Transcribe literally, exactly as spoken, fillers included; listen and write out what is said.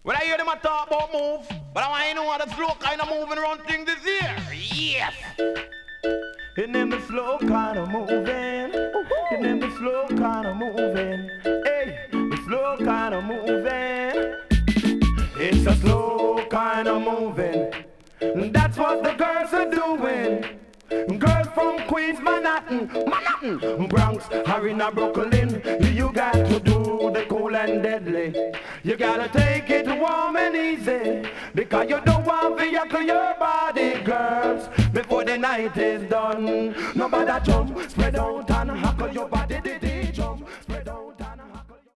When I hear them a talk about move, but I want to know how the slow kind of moving around things is here. Yes. And then the slow kind of moving. And then the slow kind of moving. Hey, the slow kind of moving. It's a slow kind of moving. That's what the girls are doing. Girls from Queens, Manhattan, Manhattan, Bronx, Harina, Brooklyn. You got to do the cool and deadly. You gotta take it warm and easy, because you don't want to yuckle your body, girls, before the night is done. Nobody jump, spread out and huckle your body.